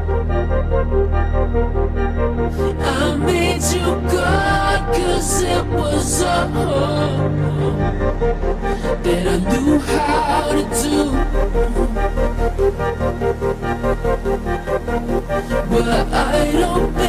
I made you God, 'cause it was all that I knew how to do. But I don't